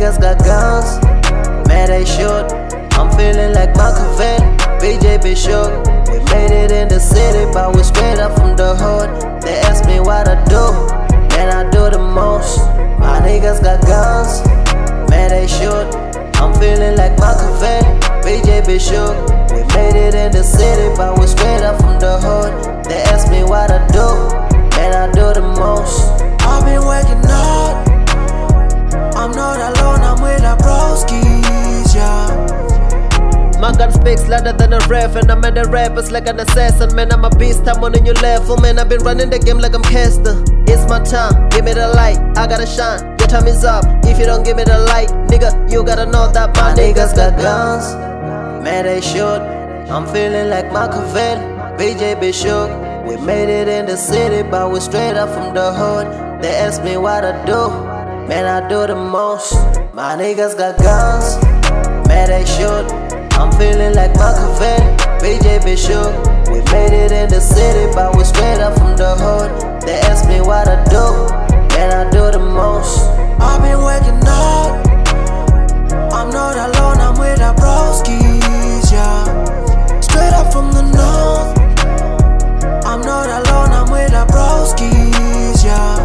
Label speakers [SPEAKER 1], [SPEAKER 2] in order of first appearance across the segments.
[SPEAKER 1] niggas got guns, man they shoot. I'm feeling like Machiavelli, BJ be shook. We made it in the city, but we straight up from the hood. They ask me what I do, man I do the most. My niggas got guns, man they shoot. I'm feeling like Machiavelli, BJ be shook. We made it in the city, but we straight up from the hood. They ask me what I do, man I do the most.
[SPEAKER 2] I've been working hard, I'm not alone, I'm with the broskies, yeah.
[SPEAKER 1] My gun speaks louder than a ref, and I'm at the rappers like an assassin. Man, I'm a beast, I'm on a new level. Man, I've been running the game like I'm Kester. It's my time, give me the light, I gotta shine. Your time is up, if you don't give me the light, nigga, you gotta know that my niggas got guns, man they shoot. I'm feeling like Machiavelli, BJ be shook. We made it in the city, but we straight up from the hood. They ask me what I do, man I do the most. My niggas got guns, man they shoot. I'm feeling like Machiavelli, BJ be shook. We made it in the city, but we straight up from the hood. They ask me what I do, man I do the most.
[SPEAKER 2] I've been working hard, I'm not alone, I'm with the broskies, yeah. Straight up from the north, I'm not alone, I'm with the broskies, yeah.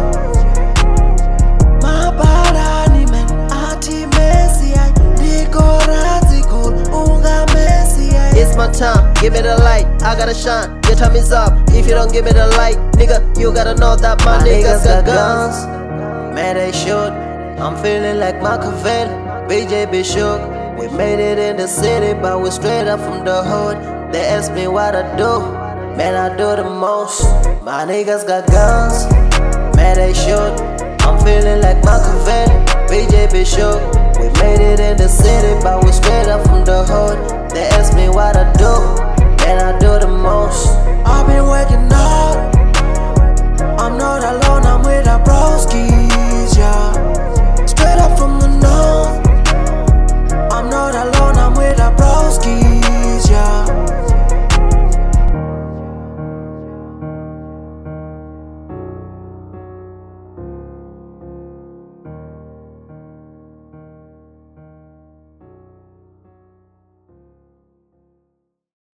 [SPEAKER 2] My bad man, ati Messi, Nico Razikul, unga Messi.
[SPEAKER 1] It's my time, give me the light, I gotta shine. Your time is up, if you don't give me the light, nigga, you gotta know that my niggas got guns, man they shoot. I'm feeling like Machiavelli, BJ be shook. We made it in the city, but we straight up from the hood. They ask me what I do, man I do the most. My niggas got guns, man they shoot. I'm feeling like Machiavelli, BJ be shook. We made it in the city, but